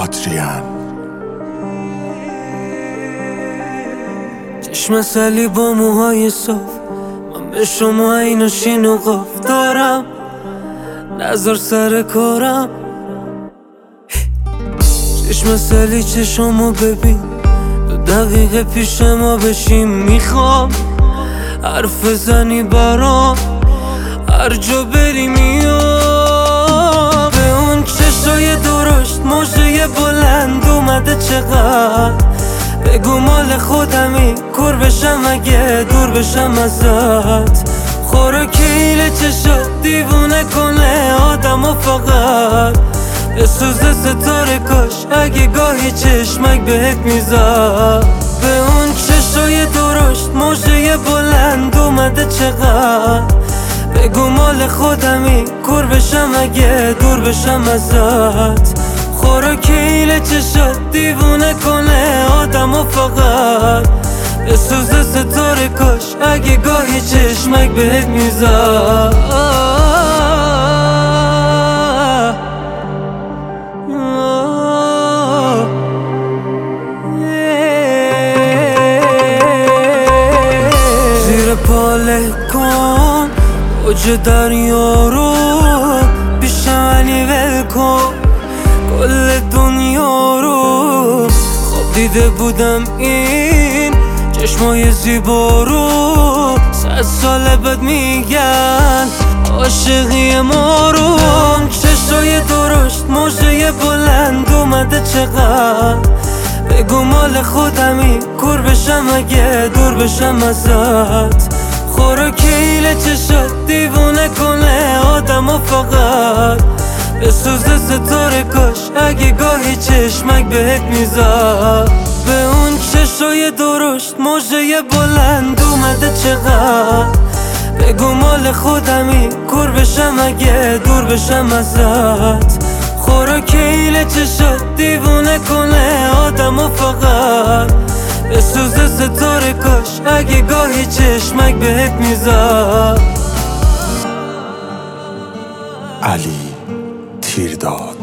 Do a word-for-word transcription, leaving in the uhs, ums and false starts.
آدریان. چشم سلی با موهای صاف، من به شما این شین و قاف دارم، نظر سر کارم. چشم سلی چشمو ببین، دو دقیقه پیش ما بشیم. میخوام حرف زنی برام، هر جا بری میام. به اون چشای درشت موجه بلند اومده چقدر، بگو مال خودمی کور بشم اگه دور بشم ازت. خوراکیل چشات دیوونه کنه آدم و فقط بسوزه ستاره کاش اگه گاهی چشمک بهت میزد. به اون چشای درشت موجه بلند اومده چقدر، بگو مال خودمی کور بشم اگه دور بشم ازت. خوراکیل چشات دیوونه کنه آدم و فقط بسوزه ستاره کاش اگه گاهی چشمک بهت میزد. زیر پاله کن اوج دریا رو، پیشم علی ول کن کل دنیا رو. خواب دیده بودم این چشمای زیبا رو، صد سال بعد میگن عاشقی ما رو. چشای درشت موجه بلند اومده چقدر، بگو مال خودمی کور بشم اگه دور بشم ازت. خوراکیل چشات دیوونه کنه آدم و فقط بسوزه ستاره کاش اگه گاهی چشمک بهت میزد. به اون چشای درشت موجه بلند اومده چقدر، بگو مال خودمی کور بشم اگه دور بشم ازت. خوراکیل چشات دیوونه کنه آدم و فقط بسوزه ستاره کاش اگه گاهی چشمک بهت میزد. علی تیرداد.